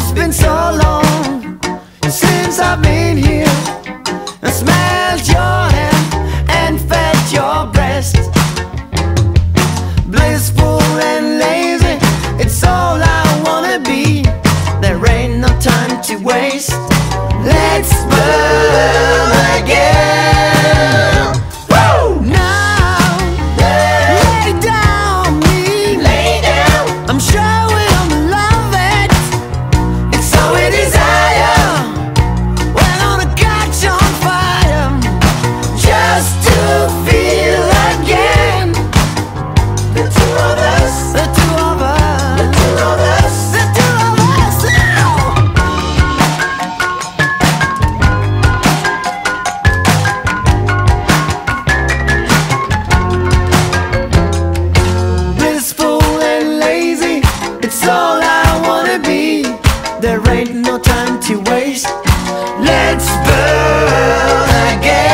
It's been so long since I've been here and smelled your hand and fed your breast. Blissful and lazy, it's all I wanna be. There ain't no time to waste. Let's burn again. Woo! Now, lay down me. Lay down. I'm sure we'll love it. It's so we desire. We're gonna catch on fire just to feel again. The two of us. The two of us. The two of us. The two of us now. Blissful and lazy, it's all I wanna be. There ain't no time to waste. Let's burn again.